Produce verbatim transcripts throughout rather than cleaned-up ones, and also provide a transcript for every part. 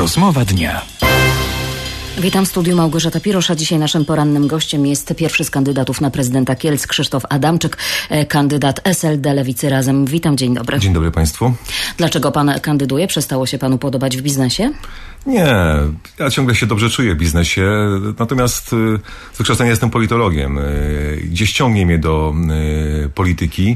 Rozmowa dnia. Witam w studiu, Małgorzata Pirosz, a dzisiaj naszym porannym gościem jest pierwszy z kandydatów na prezydenta Kielc, Krzysztof Adamczyk, kandydat S L D Lewicy Razem. Witam, dzień dobry. Dzień dobry Państwu. Dlaczego pan kandyduje? Przestało się panu podobać w biznesie? Nie, ja ciągle się dobrze czuję w biznesie, natomiast z wykształcenia jestem politologiem. Gdzieś ciągnie mnie do y, polityki.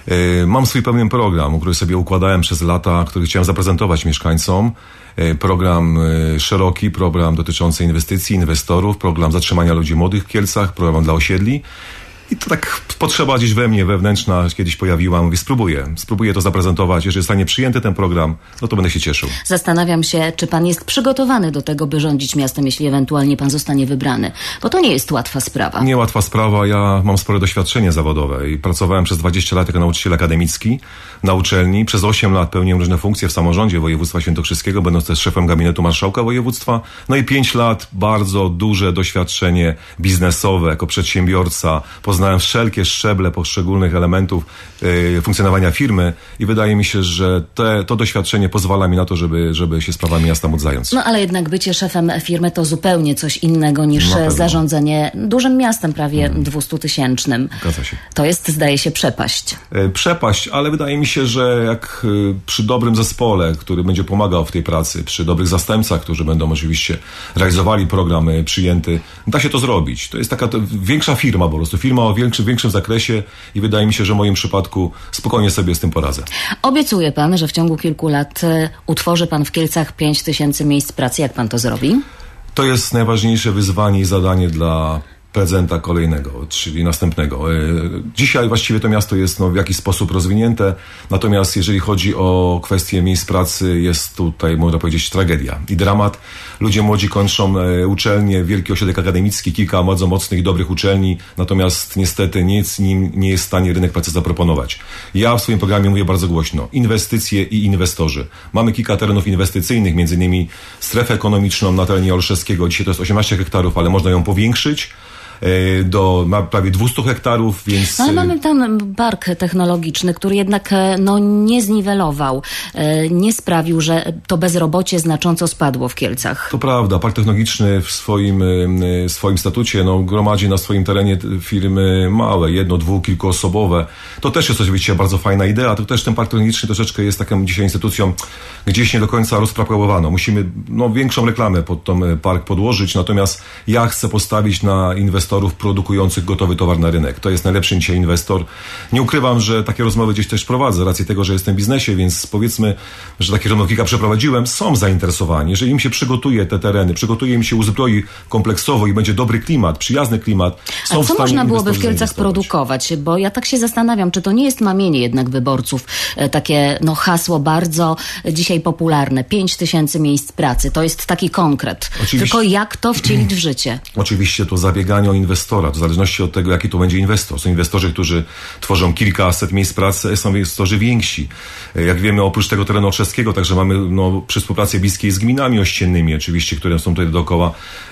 Mam swój pewien program, który sobie układałem przez lata, który chciałem zaprezentować mieszkańcom. Program szeroki, program dotyczący inwestycji, inwestorów, program zatrzymania ludzi młodych w Kielcach, program dla osiedli. I to tak potrzeba gdzieś we mnie wewnętrzna kiedyś pojawiła. Mówię, spróbuję, spróbuję to zaprezentować. Jeżeli zostanie przyjęty ten program, no to będę się cieszył. Zastanawiam się, czy pan jest przygotowany do tego, by rządzić miastem, jeśli ewentualnie pan zostanie wybrany. Bo to nie jest łatwa sprawa. Nie łatwa sprawa. Ja mam spore doświadczenie zawodowe i pracowałem przez dwadzieścia lat jako nauczyciel akademicki na uczelni. Przez osiem lat pełniłem różne funkcje w samorządzie województwa świętokrzyskiego, będąc też szefem gabinetu marszałka województwa. No i pięć lat, bardzo duże doświadczenie biznesowe jako przedsiębiorca. Poznałem wszelkie szczeble poszczególnych elementów y, funkcjonowania firmy i wydaje mi się, że te, to doświadczenie pozwala mi na to, żeby, żeby się sprawami miasta móc zająć. No ale jednak bycie szefem firmy to zupełnie coś innego niż zarządzanie dużym miastem, prawie hmm. dwustutysięcznym. Zgadza się. To jest, zdaje się, przepaść. Y, przepaść, ale wydaje mi się, że jak y, przy dobrym zespole, który będzie pomagał w tej pracy, przy dobrych zastępcach, którzy będą oczywiście realizowali program y, przyjęty, da się to zrobić. To jest taka to, większa firma po prostu, firma o większym, większym zakresie i wydaje mi się, że w moim przypadku spokojnie sobie z tym poradzę. Obiecuje pan, że w ciągu kilku lat utworzy pan w Kielcach pięć tysięcy miejsc pracy. Jak pan to zrobi? To jest najważniejsze wyzwanie i zadanie dla prezydenta kolejnego, czyli następnego. Dzisiaj właściwie to miasto jest no, w jakiś sposób rozwinięte, natomiast jeżeli chodzi o kwestię miejsc pracy, jest tutaj, można powiedzieć, tragedia i dramat. Ludzie młodzi kończą uczelnie, wielki ośrodek akademicki, kilka bardzo mocnych i dobrych uczelni, natomiast niestety nic nim nie jest w stanie rynek pracy zaproponować. Ja w swoim programie mówię bardzo głośno. Inwestycje i inwestorzy. Mamy kilka terenów inwestycyjnych, między innymi strefę ekonomiczną na terenie Olszewskiego. Dzisiaj to jest osiemnaście hektarów, ale można ją powiększyć do ma prawie dwieście hektarów, więc... No, ale mamy ten park technologiczny, który jednak no, nie zniwelował, nie sprawił, że to bezrobocie znacząco spadło w Kielcach. To prawda, park technologiczny w swoim, swoim statucie no, gromadzi na swoim terenie firmy małe, jedno, dwu, kilkuosobowe. To też jest oczywiście bardzo fajna idea, to też ten park technologiczny troszeczkę jest taką dzisiaj instytucją gdzieś nie do końca rozpropagowano. Musimy no, większą reklamę pod ten park podłożyć, natomiast ja chcę postawić na inwestycje inwestorów produkujących gotowy towar na rynek. To jest najlepszy dzisiaj inwestor. Nie ukrywam, że takie rozmowy gdzieś też prowadzę, z racji tego, że jestem w biznesie, więc powiedzmy, że takie rozmowy kilka przeprowadziłem, są zainteresowani. Jeżeli im się przygotuje te tereny, przygotuje im się uzbroi kompleksowo i będzie dobry klimat, przyjazny klimat, są A w co stanie można byłoby w Kielcach zainwestować. produkować? Bo ja tak się zastanawiam, czy to nie jest mamienie jednak wyborców, takie no hasło bardzo dzisiaj popularne, pięć tysięcy miejsc pracy. To jest taki konkret. Oczywiście. Tylko jak to wcielić w życie? Oczywiście to zabieganie o inwestora, w zależności od tego, jaki to będzie inwestor. Są inwestorzy, którzy tworzą kilkaset miejsc pracy, są inwestorzy więksi. Jak wiemy, oprócz tego terenu olszewskiego, także mamy no, przy współpracy bliskiej z gminami ościennymi, oczywiście, które są tutaj dookoła.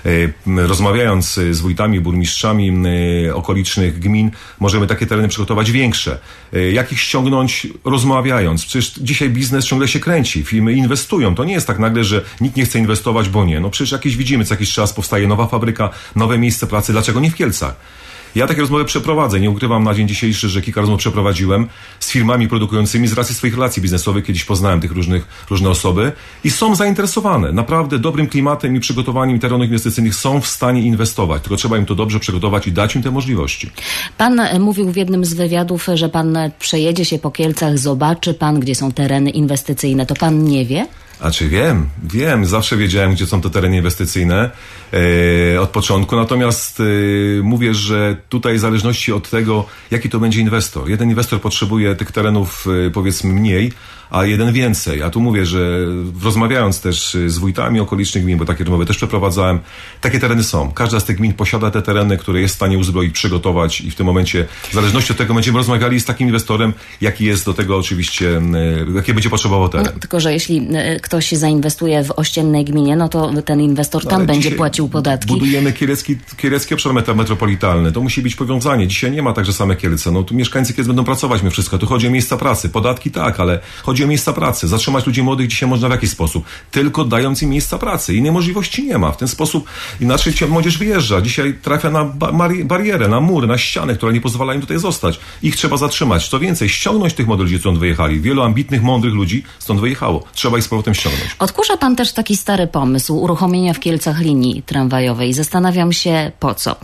Rozmawiając z wójtami, burmistrzami okolicznych gmin, możemy takie tereny przygotować większe. Jak ich ściągnąć, rozmawiając? Przecież dzisiaj biznes ciągle się kręci, firmy inwestują. To nie jest tak nagle, że nikt nie chce inwestować, bo nie. No przecież jakieś widzimy, co jakiś czas powstaje nowa fabryka, nowe miejsce pracy. Dlaczego nie w Kielcach? Ja takie rozmowy przeprowadzę. Nie ukrywam na dzień dzisiejszy, że kilka rozmów przeprowadziłem z firmami produkującymi z racji swoich relacji biznesowych. Kiedyś poznałem tych różnych, różne osoby i są zainteresowane. Naprawdę dobrym klimatem i przygotowaniem terenów inwestycyjnych są w stanie inwestować. Tylko trzeba im to dobrze przygotować i dać im te możliwości. Pan mówił w jednym z wywiadów, że pan przejedzie się po Kielcach, zobaczy pan, gdzie są tereny inwestycyjne. To pan nie wie? A czy wiem, wiem, zawsze wiedziałem, gdzie są te tereny inwestycyjne e, od początku, natomiast e, mówię, że tutaj w zależności od tego, jaki to będzie inwestor. Jeden inwestor potrzebuje tych terenów e, powiedzmy mniej, a jeden więcej. A tu mówię, że rozmawiając też z wójtami okolicznych gmin, bo takie rozmowy też przeprowadzałem, takie tereny są. Każda z tych gmin posiada te tereny, które jest w stanie uzbroić, przygotować i w tym momencie, w zależności od tego, będziemy rozmawiali z takim inwestorem, jaki jest do tego oczywiście, jakie będzie potrzebował teren. No, tylko, że jeśli ktoś zainwestuje w ościennej gminie, no to ten inwestor tam Ale będzie płacił podatki. Budujemy kielecki, kielecki obszar metropolitalny. To musi być powiązanie. Dzisiaj nie ma tak, że same Kielce. No tu mieszkańcy Kielc będą pracować, my wszystko. Tu chodzi o miejsca pracy. Podatki tak, ale chodzi Chodzi o miejsca pracy. Zatrzymać ludzi młodych dzisiaj można w jaki sposób? Tylko dając im miejsca pracy. Innej możliwości nie ma. W ten sposób inaczej młodzież wyjeżdża. Dzisiaj trafia na barierę, na mur, na ścianę, która nie pozwala im tutaj zostać. Ich trzeba zatrzymać. Co więcej, ściągnąć tych młodych ludzi, stąd wyjechali. Wielu ambitnych, mądrych ludzi stąd wyjechało. Trzeba ich z powrotem ściągnąć. Odkurza pan też taki stary pomysł uruchomienia w Kielcach linii tramwajowej. Zastanawiam się, po co.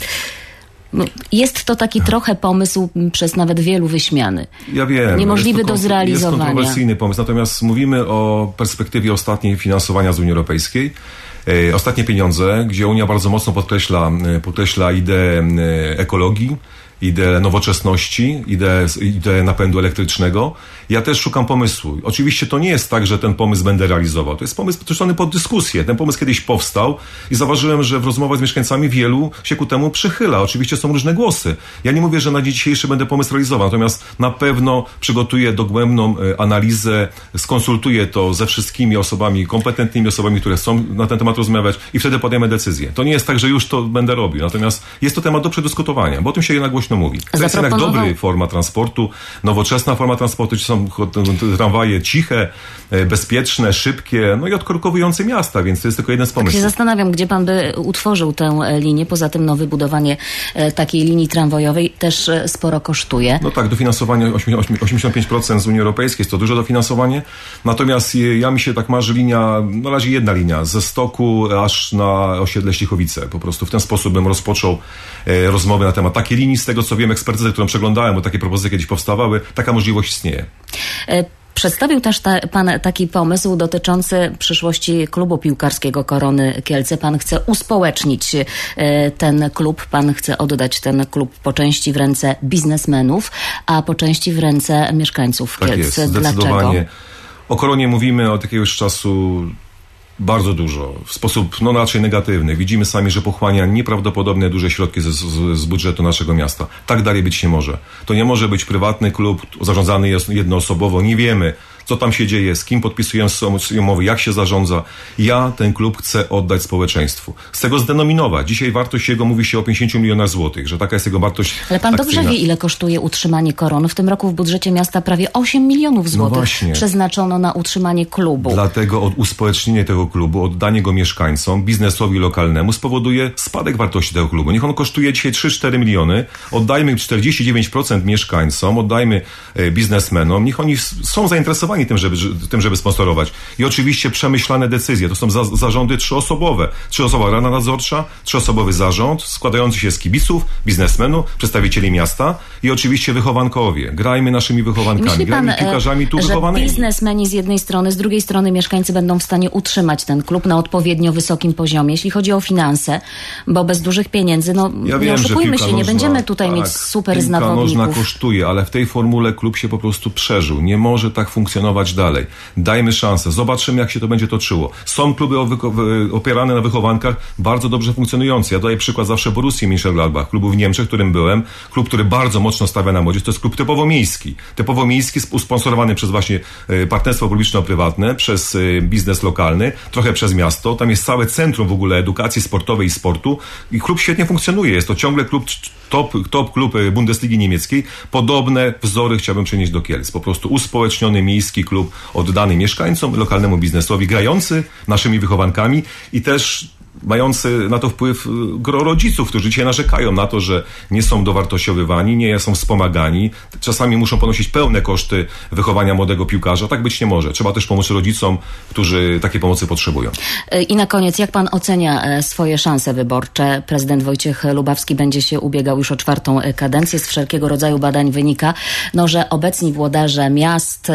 Jest to taki trochę pomysł przez nawet wielu wyśmiany. Ja wiem. Niemożliwy do zrealizowania. Jest kontrowersyjny pomysł, natomiast mówimy o perspektywie ostatniej finansowania z Unii Europejskiej. E, ostatnie pieniądze, gdzie Unia bardzo mocno podkreśla, podkreśla ideę ekologii, ideę nowoczesności, ideę, ideę napędu elektrycznego. Ja też szukam pomysłu. Oczywiście to nie jest tak, że ten pomysł będę realizował. To jest pomysł podkreślony pod dyskusję. Ten pomysł kiedyś powstał i zauważyłem, że w rozmowach z mieszkańcami wielu się ku temu przychyla. Oczywiście są różne głosy. Ja nie mówię, że na dzień dzisiejszy będę pomysł realizował, natomiast na pewno przygotuję dogłębną analizę, skonsultuję to ze wszystkimi osobami, kompetentnymi osobami, które chcą na ten temat rozmawiać i wtedy podejmę decyzję. To nie jest tak, że już to będę robił. Natomiast jest to temat do przedyskutowania, bo o tym się jednak głośno mówi. To jest jednak dobry forma transportu, nowoczesna forma transportu, czy są tramwaje ciche, bezpieczne, szybkie, no i odkorkowujące miasta, więc to jest tylko jeden z pomysłów. Tak się zastanawiam, gdzie pan by utworzył tę linię. Poza tym no, wybudowanie takiej linii tramwajowej też sporo kosztuje. No tak, dofinansowanie osiemdziesiąt pięć procent z Unii Europejskiej, jest to duże dofinansowanie. Natomiast ja mi się tak marzy linia, na razie jedna linia, ze Stoku aż na osiedle Ściechowice. Po prostu w ten sposób bym rozpoczął e, rozmowy na temat takiej linii. Z tego co wiem, ekspertyzę, którą przeglądałem, bo takie propozycje kiedyś powstawały, taka możliwość istnieje. Przedstawił też ta, pan taki pomysł dotyczący przyszłości klubu piłkarskiego Korony Kielce. Pan chce uspołecznić e, ten klub, pan chce oddać ten klub po części w ręce biznesmenów, a po części w ręce mieszkańców tak Kielc. Jest, zdecydowanie. Dlaczego? O Koronie mówimy od jakiegoś czasu bardzo dużo, w sposób no raczej negatywny. Widzimy sami, że pochłania nieprawdopodobnie duże środki z, z, z budżetu naszego miasta. Tak dalej być nie może. To nie może być prywatny klub zarządzany jednoosobowo. Nie wiemy, co tam się dzieje, z kim podpisują umowy, jak się zarządza. Ja ten klub chcę oddać społeczeństwu. Chcę go zdenominować. Dzisiaj wartość jego mówi się o pięćdziesięciu milionach złotych, że taka jest jego wartość. Ale pan akcyjna. Dobrze wie, ile kosztuje utrzymanie Korony. W tym roku w budżecie miasta prawie osiem milionów złotych no przeznaczono na utrzymanie klubu. Dlatego od uspołecznienie tego klubu, oddanie go mieszkańcom, biznesowi lokalnemu spowoduje spadek wartości tego klubu. Niech on kosztuje dzisiaj trzy cztery miliony, oddajmy czterdzieści dziewięć procent mieszkańcom, oddajmy e, biznesmenom, niech oni są zainteresowani tym żeby, tym, żeby sponsorować. I oczywiście przemyślane decyzje. To są za, zarządy trzyosobowe. Trzyosobowa rada nadzorcza, trzyosobowy zarząd składający się z kibiców, biznesmenów, przedstawicieli miasta i oczywiście wychowankowie. Grajmy naszymi wychowankami, grajmy piłkarzami tu że wychowanymi. Biznesmeni z jednej strony, z drugiej strony mieszkańcy będą w stanie utrzymać ten klub na odpowiednio wysokim poziomie, jeśli chodzi o finanse, bo bez dużych pieniędzy, no ja nie wiem, oszukujmy się, nożna, nie będziemy tutaj tak, mieć super zawodników. Piłka nożna kosztuje, ale w tej formule klub się po prostu przeżył. Nie może tak funkcjonować dalej. Dajmy szansę. Zobaczymy, jak się to będzie toczyło. Są kluby opierane na wychowankach, bardzo dobrze funkcjonujące. Ja daję przykład zawsze Borussii Mönchengladbach, klubu w Niemczech, którym byłem. Klub, który bardzo mocno stawia na młodzież. To jest klub typowo miejski. Typowo miejski, usponsorowany przez właśnie partnerstwo publiczno-prywatne, przez biznes lokalny, trochę przez miasto. Tam jest całe centrum w ogóle edukacji sportowej i sportu. I klub świetnie funkcjonuje. Jest to ciągle klub top, top klub Bundesligi niemieckiej. Podobne wzory chciałbym przenieść do Kielc. Po prostu uspołeczniony miejski klub oddany mieszkańcom, lokalnemu biznesowi, grający naszymi wychowankami i też mający na to wpływ gro rodziców, którzy dzisiaj narzekają na to, że nie są dowartościowywani, nie są wspomagani. Czasami muszą ponosić pełne koszty wychowania młodego piłkarza. Tak być nie może. Trzeba też pomóc rodzicom, którzy takiej pomocy potrzebują. I na koniec, jak pan ocenia swoje szanse wyborcze? Prezydent Wojciech Lubawski będzie się ubiegał już o czwartą kadencję. Z wszelkiego rodzaju badań wynika, no, że obecni włodarze miast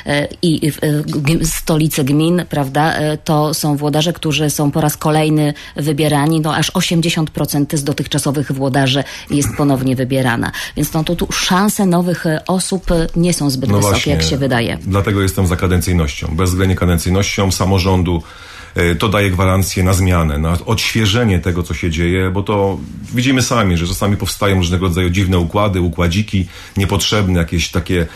i stolicy gmin, prawda, to są włodarze, którzy są po raz kolejny wybierani, no aż osiemdziesiąt procent z dotychczasowych włodarzy jest ponownie wybierana. Więc no to tu szanse nowych osób nie są zbyt no wysokie, właśnie, jak się wydaje. Dlatego jestem za kadencyjnością. Bezwzględnie kadencyjnością samorządu. To daje gwarancję na zmianę, na odświeżenie tego, co się dzieje, bo to widzimy sami, że czasami powstają różnego rodzaju dziwne układy, układziki, niepotrzebne, jakieś takie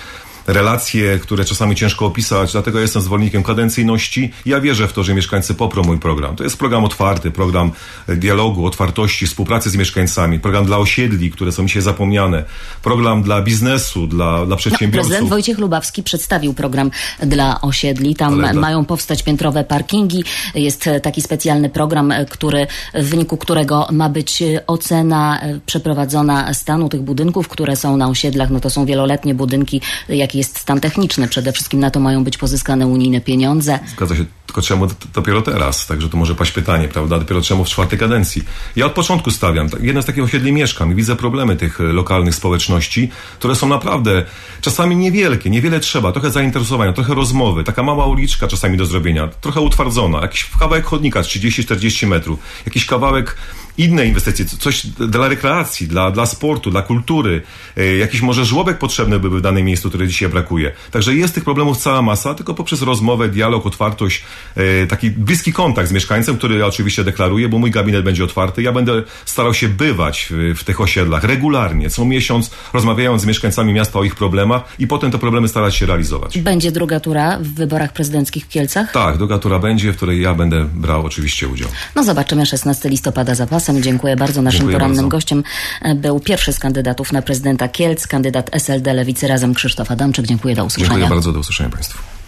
relacje, które czasami ciężko opisać, dlatego jestem zwolennikiem kadencyjności. Ja wierzę w to, że mieszkańcy poprą mój program. To jest program otwarty, program dialogu, otwartości, współpracy z mieszkańcami, program dla osiedli, które są dzisiaj zapomniane, program dla biznesu, dla, dla przedsiębiorców. No, prezydent Wojciech Lubawski przedstawił program dla osiedli. Tam Ale mają dla... powstać piętrowe parkingi. Jest taki specjalny program, który, w wyniku którego ma być ocena przeprowadzona stanu tych budynków, które są na osiedlach. No to są wieloletnie budynki. Jaki jest stan techniczny? Przede wszystkim na to mają być pozyskane unijne pieniądze. Zgadza się. Tylko czemu dopiero teraz? Także tu może paść pytanie, prawda? Dopiero czemu w czwartej kadencji? Ja od początku stawiam. Jedno z takich osiedli mieszkam i widzę problemy tych lokalnych społeczności, które są naprawdę czasami niewielkie, niewiele trzeba, trochę zainteresowania, trochę rozmowy, taka mała uliczka czasami do zrobienia, trochę utwardzona, jakiś kawałek chodnika trzydzieści czterdzieści metrów, jakiś kawałek inne inwestycje, coś dla rekreacji, dla, dla sportu, dla kultury, e, jakiś może żłobek potrzebny byłby w danym miejscu, który dzisiaj brakuje. Także jest tych problemów cała masa, tylko poprzez rozmowę, dialog, otwartość, e, taki bliski kontakt z mieszkańcem, który ja oczywiście deklaruję, bo mój gabinet będzie otwarty. Ja będę starał się bywać w, w tych osiedlach regularnie, co miesiąc, rozmawiając z mieszkańcami miasta o ich problemach i potem te problemy starać się realizować. Będzie druga tura w wyborach prezydenckich w Kielcach? Tak, druga tura będzie, w której ja będę brał oczywiście udział. No zobaczymy szesnastego listopada za pasem. Dziękuję bardzo. Naszym Dziękuję porannym bardzo. gościem był pierwszy z kandydatów na prezydenta Kielc, kandydat S L D Lewicy Razem Krzysztof Adamczyk. Dziękuję, do usłyszenia. Dziękuję bardzo, do usłyszenia Państwu.